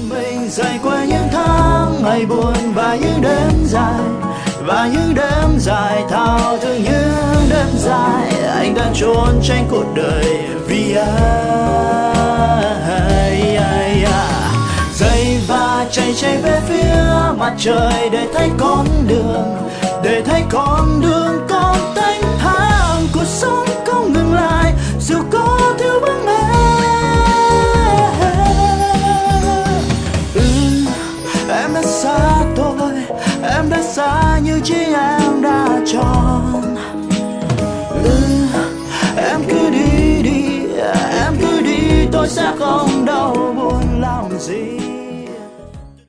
mình dậy qua những tháng ngày buồn và những đêm dài, và những đêm dài thao thức những đêm dài. Anh đã trốn tránh cuộc đời vì ai. Dậy và chạy về phía mặt trời để thấy con đường, để thấy con đường con tênh thang. Cuộc sống không ngừng lại dù có thiếu vắng em. Em đã xa tôi, em đã xa như chỉ em đã chọn. Em cứ đi đi, em cứ đi, tôi sẽ không đau buồn làm gì.